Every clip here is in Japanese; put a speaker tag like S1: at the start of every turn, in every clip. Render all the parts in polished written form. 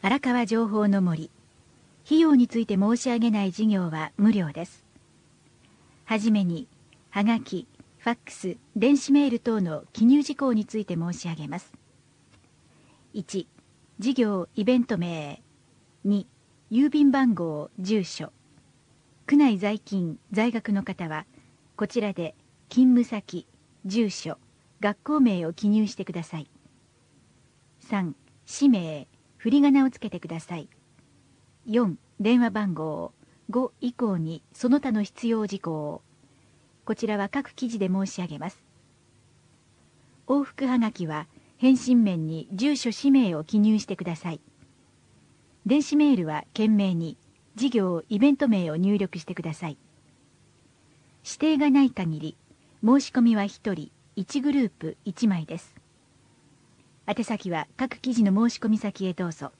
S1: 荒川情報の森。費用について申し上げない事業は無料です。はじめに、はがき、ファックス、電子メール等の記入事項について申し上げます。1、事業イベント名。2、郵便番号、住所。区内在勤、在学の方は、こちらで勤務先、住所、学校名を記入してください。3、氏名、振り仮名をつけてください。4、電話番号。5以降にその他の必要事項。こちらは各記事で申し上げます。往復はがきは返信面に住所氏名を記入してください。電子メールは件名に事業イベント名を入力してください。指定がない限り申し込みは1人1グループ1枚です。宛先は各記事の申し込み先へどうぞ。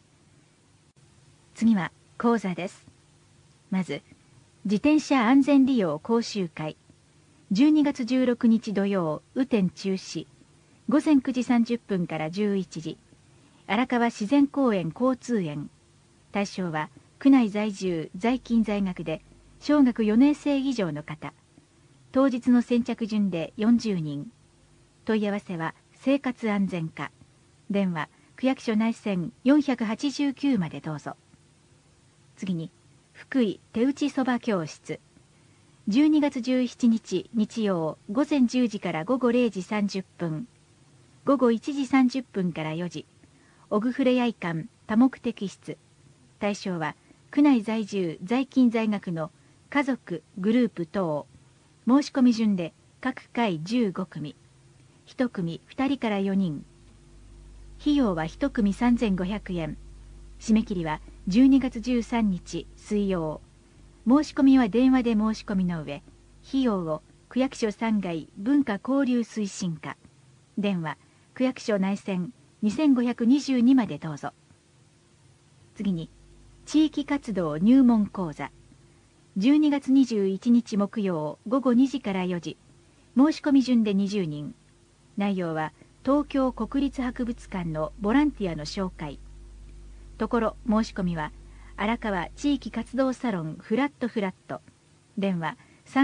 S1: 次は講座です。まず、自転車安全利用講習会。12月16日土曜、雨天中止。午前9時30分から11時。荒川自然公園交通園。対象は、区内在住、在勤在学で、小学4年生以上の方。当日の先着順で40人。問い合わせは、生活安全課。電話、区役所内線489までどうぞ。次に、福井手打ちそば教室。12月17日日曜午前10時から午後0時30分。午後1時30分から4時。オグフレヤイ館多目的室。対象は、区内在住、在勤在学の家族、グループ等。申し込み順で各回15組。1組2人から4人。費用は1組3500円。締め切りは12月13日水曜。申し込みは電話で申し込みの上、費用を区役所3階文化交流推進課。電話、区役所内線2522までどうぞ。次に、地域活動入門講座。12月21日木曜午後2時から4時。申し込み順で20人。内容は東京国立博物館のボランティアの紹介。ところ申し込みは荒川地域活動サロンフラットフラット。電話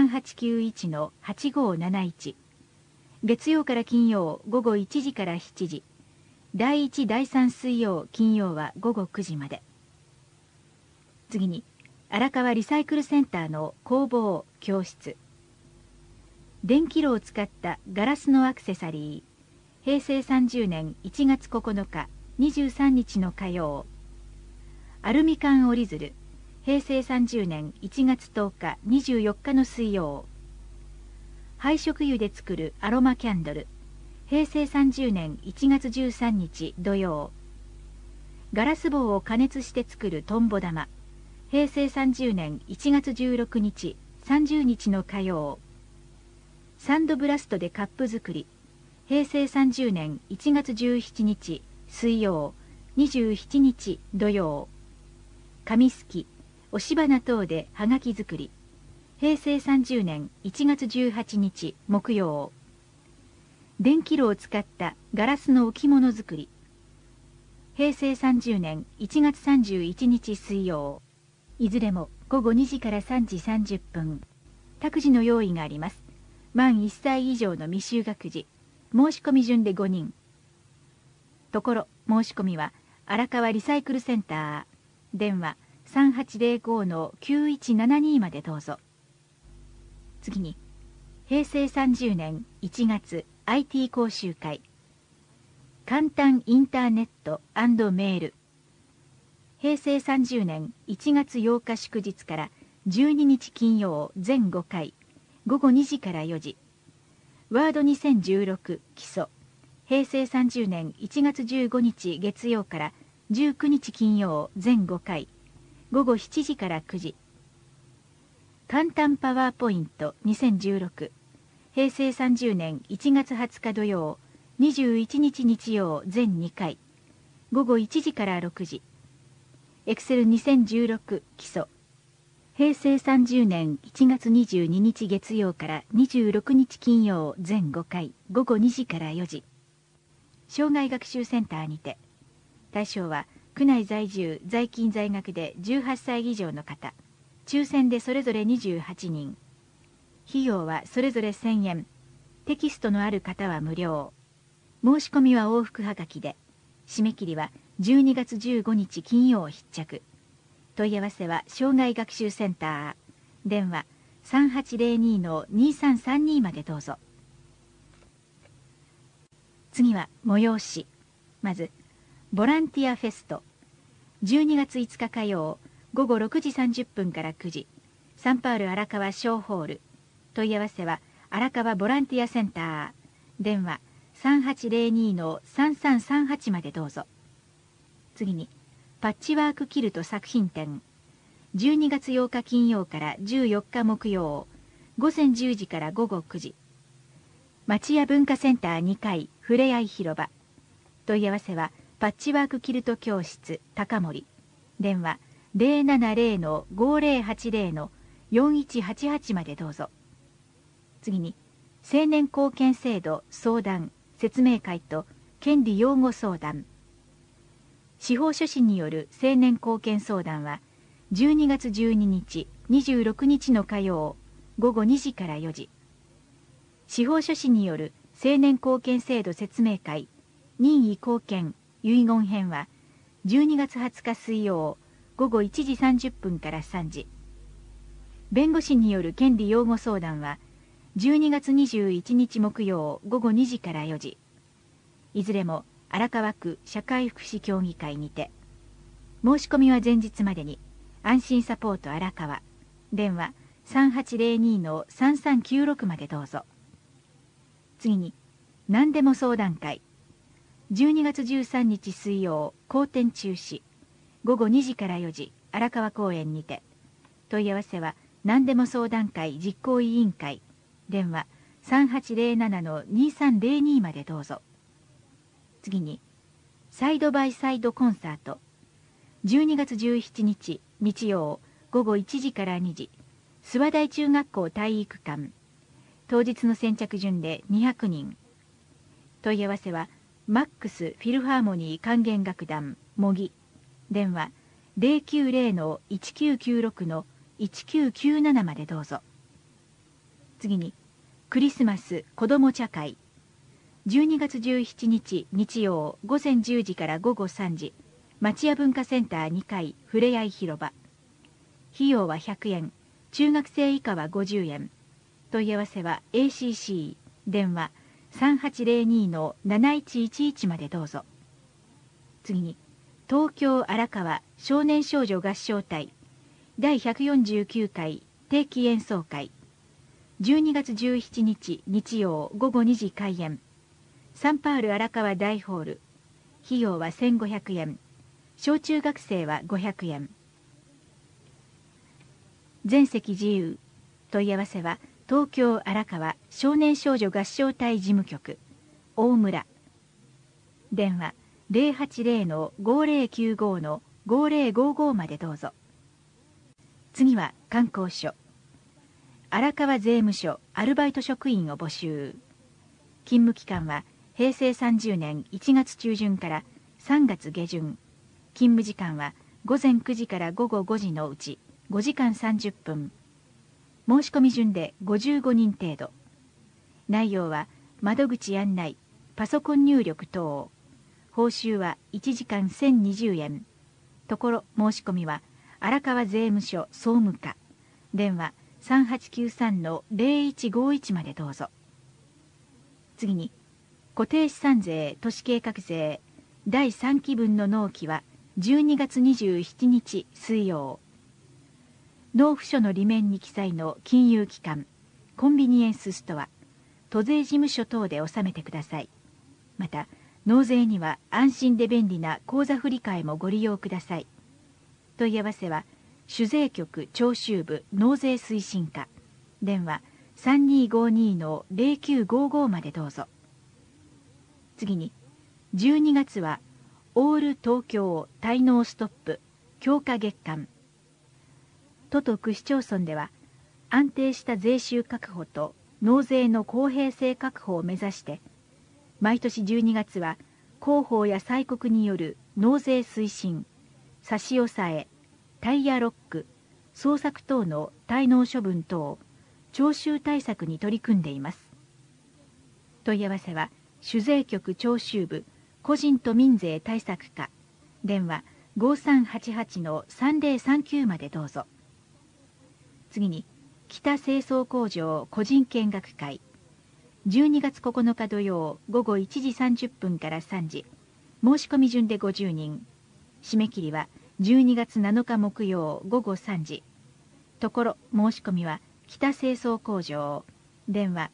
S1: 3891-8571。月曜から金曜午後1時から7時。第1第3水曜金曜は午後9時まで。次に、荒川リサイクルセンターの工房教室。電気炉を使ったガラスのアクセサリー。平成30年1月9日23日の火曜。アルミ缶折り鶴。平成30年1月10日24日の水曜。廃食油で作るアロマキャンドル。平成30年1月13日土曜。ガラス棒を加熱して作るトンボ玉。平成30年1月16日30日の火曜。サンドブラストでカップ作り。平成30年1月17日水曜27日土曜。紙すき、押し花等ではがき作り。平成30年1月18日木曜。電気炉を使ったガラスの置物作り。平成30年1月31日水曜。いずれも午後2時から3時30分。託児の用意があります。満1歳以上の未就学児。申し込み順で5人。ところ申し込みは荒川リサイクルセンター。電話3805-9172までどうぞ。次に、平成30年1月 IT 講習会。簡単インターネット&メール。平成30年1月8日祝日から12日金曜全5回。午後2時から4時。ワード2016基礎。平成30年1月15日月曜から19日金曜全5回。午後7時から9時。簡単パワーポイント2016。平成30年1月20日土曜、21日日曜全2回。午後1時から6時。エクセル2016基礎。平成30年1月22日月曜から26日金曜全5回。午後2時から4時。障害学習センターにて。対象は区内在住在勤在学で18歳以上の方、抽選でそれぞれ28人。費用はそれぞれ1000円。テキストのある方は無料。申し込みは往復はがきで、締め切りは12月15日金曜必着。問い合わせは障害学習センター。電話3802-2332までどうぞ。次は催し。まず、ボランティアフェスト。12月5日火曜、午後6時30分から9時。サンパウル荒川小ホール。問い合わせは荒川ボランティアセンター。電話3802-3338までどうぞ。次に、パッチワークキルト作品展。12月8日金曜から14日木曜、午前10時から午後9時。町屋文化センター2階ふれあい広場。問い合わせはパッチワークキルト教室高森。電話070-5080-4188までどうぞ。次に、青年貢献制度相談説明会と権利擁護相談。司法書士による青年貢献相談は12月12日、26日の火曜、午後2時から4時。司法書士による青年貢献制度説明会、任意貢献遺言編は、12月20日水曜、午後1時30分から3時。弁護士による権利擁護相談は、12月21日木曜、午後2時から4時。いずれも荒川区社会福祉協議会にて。申し込みは前日までに。安心サポート荒川。電話3802-3396までどうぞ。次に、何でも相談会。12月13日水曜、公展中止。午後2時から4時、荒川公園にて。問い合わせは、何でも相談会実行委員会。電話3807-2302までどうぞ。次に、サイドバイサイドコンサート。12月17日、日曜、午後1時から2時、諏訪台中学校体育館。当日の先着順で200人。問い合わせは、マックスフィルハーモニー管弦楽団、模擬。電話090-1996-1997までどうぞ。次に、クリスマス子ども茶会。12月17日、日曜、午前10時から午後3時。町屋文化センター2階ふれあい広場。費用は100円、中学生以下は50円。問い合わせは ACC 電話3802-7111までどうぞ。次に、東京荒川少年少女合唱隊第149回定期演奏会。12月17日日曜午後2時開演。サンパウル荒川大ホール。費用は1500円。小中学生は500円。全席自由。問い合わせは東京荒川少年少女合唱隊事務局大村。電話080-5095-5055までどうぞ。次は観光所。荒川税務署アルバイト職員を募集。勤務期間は平成30年1月中旬から3月下旬。勤務時間は午前9時から午後5時のうち5時間30分。申し込み順で55人程度。内容は窓口案内、パソコン入力等。報酬は1時間1020円。ところ申し込みは荒川税務署総務課。電話3893-0151までどうぞ。次に、固定資産税都市計画税第3期分の納期は12月27日水曜。納付書の裏面に記載の金融機関、コンビニエンスストア、都税事務所等で納めてください。また、納税には安心で便利な口座振替もご利用ください。問い合わせは、主税局徴収部納税推進課。電話3252-0955までどうぞ。次に、12月は、オール東京滞納ストップ強化月間。都と区市町村では安定した税収確保と納税の公平性確保を目指して毎年12月は広報や催告による納税推進差し押さえ、タイヤロック、捜索等の滞納処分等、徴収対策に取り組んでいます。問い合わせは主税局徴収部個人と民税対策課、電話5388-3039までどうぞ。次に、北清掃工場個人見学会、12月9日土曜午後1時30分から3時、申し込み順で50人、締め切りは12月7日木曜午後3時、ところ申し込みは北清掃工場、電話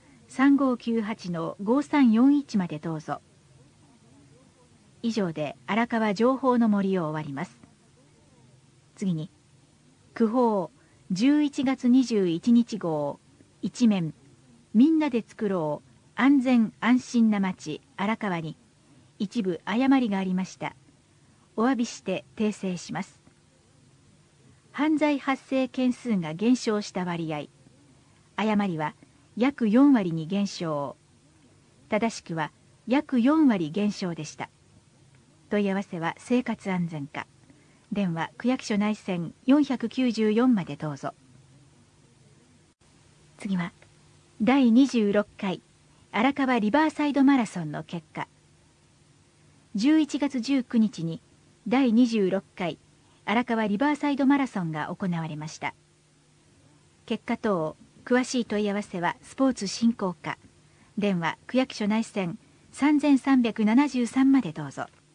S1: 3598-5341までどうぞ。以上で荒川情報の森を終わります。次に、区報11月21日号一面、みんなで作ろう安全安心な街荒川に一部誤りがありました。お詫びして訂正します。犯罪発生件数が減少した割合、誤りは約4割に減少、正しくは約4割減少でした。問い合わせは生活安全課、電話区役所内線494までどうぞ。次は第26回荒川リバーサイドマラソンの結果。11月19日に第26回荒川リバーサイドマラソンが行われました。結果等詳しい問い合わせはスポーツ振興課、電話区役所内線3373までどうぞ。